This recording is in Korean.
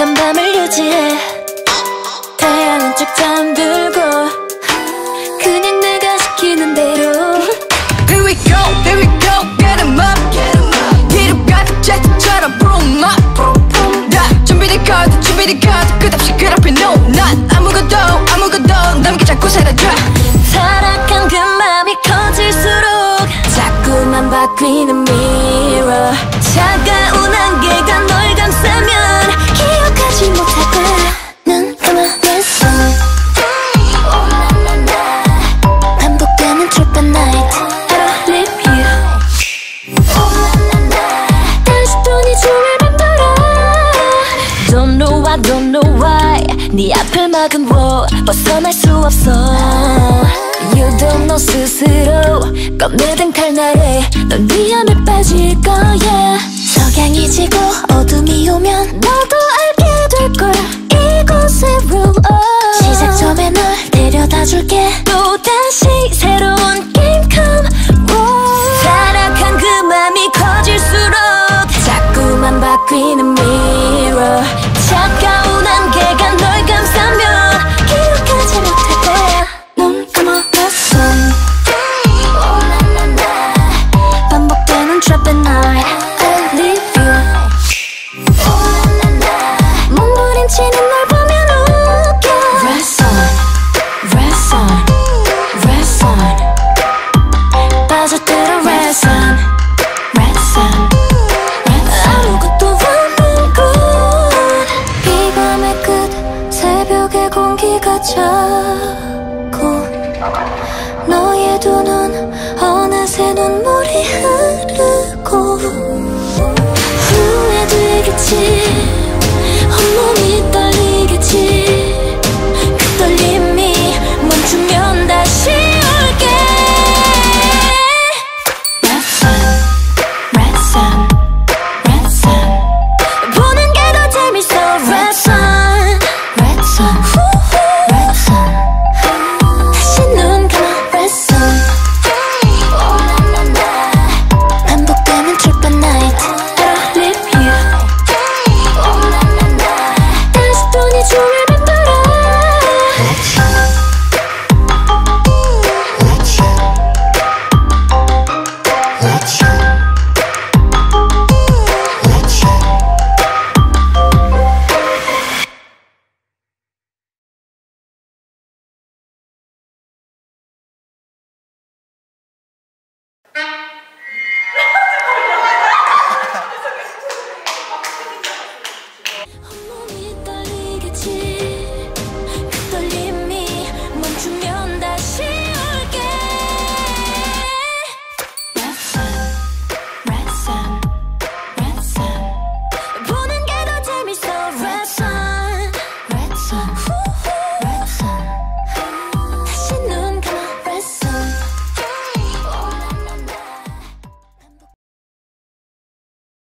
난 밤을 유지해. 태양은 쭉 잠들고 그냥 내가 시키는 대로. Here we go, here we go, get 'em up. 뒤로 가득 제트처럼 boom up. 다 준비된 카드, 준비된 카드. 끝없이 그 앞에 no. 난 아무것도 남기지 않고 사라져. 타락한 그 맘이 커질수록 자꾸만 바뀌는 mirror. 차가운 안개가 널 감싸면 기억하지 못할 거야. 눈 감아냈어. 반복되는 trip at night. I don't leave you. 다시 또 네 춤을 맴돌아. Don't know why, don't know why. 네 앞을 막은 wall 벗어날 수 없어. You don't know 스스로 꺼내든 칼날에 넌 위험에 빠질 거야. 석양이 지고 어둠이 오면 너도 알게 될 거야. 이곳의 rule. 시작점에 널 데려다 줄게. 또 다시 새로운 게임 come roll. 타락한 그 맘이 커질수록 자꾸만 바뀌는 mirror. 차가운 안개가 널 감싸면 기억하지 못할 거야. 눈 감아봤어. 반복되는 trip at night. I leave you. 몸부림치는 널 보면 웃겨. Rest on, rest on, rest on. 빠져들어 rest on, rest on. 아무것도 없는 곳. 이 밤의 끝 새벽의 공기가 차고 너의 두 눈 어느새 눈물이 흐르고 후회되겠지.